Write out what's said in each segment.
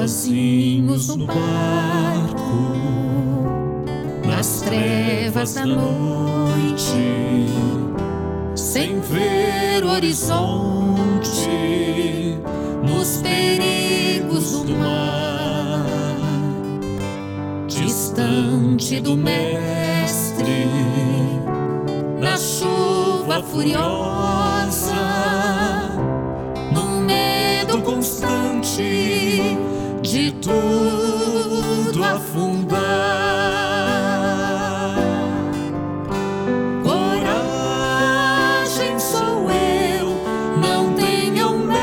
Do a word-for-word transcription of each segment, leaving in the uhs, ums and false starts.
sozinhos no barco, nas trevas da noite, sem ver o horizonte, nos perigos do mar, distante do Mestre, na chuva furiosa, no medo constante de tudo afundar. Coragem sou eu, não tenham medo.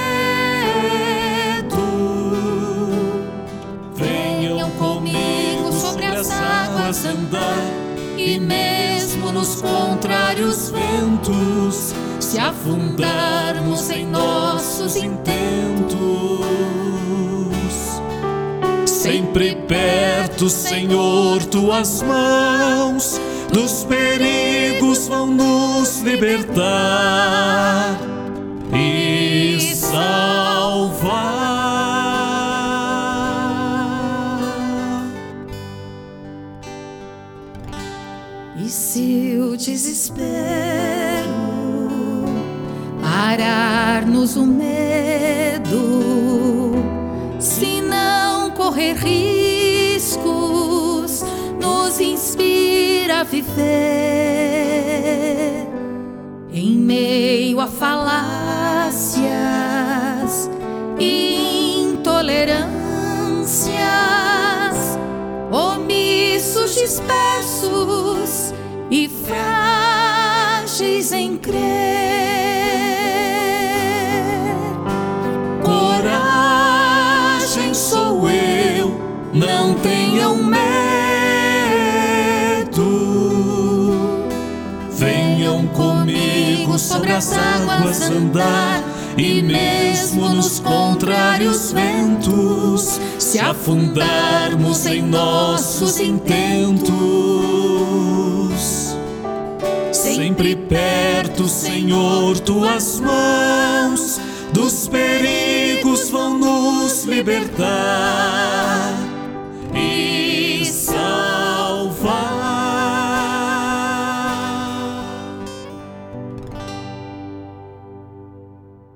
Venham comigo sobre as águas andar, e mesmo nos contrários ventos, se afundarmos em nossos intentos, sempre perto, Senhor, tuas mãos dos perigos vão nos libertar e salvar. E se o desespero parar-nos o medo, se não correr riscos, nos inspira a viver em meio a falácias e intolerâncias, omissos, dispersos e frágeis em crer. Coragem sou eu, não tenham medo. Venham comigo sobre as águas andar, e mesmo nos contrários ventos, se afundarmos em nossos intentos, sempre perto, Senhor, tuas mãos dos perigos vão nos libertar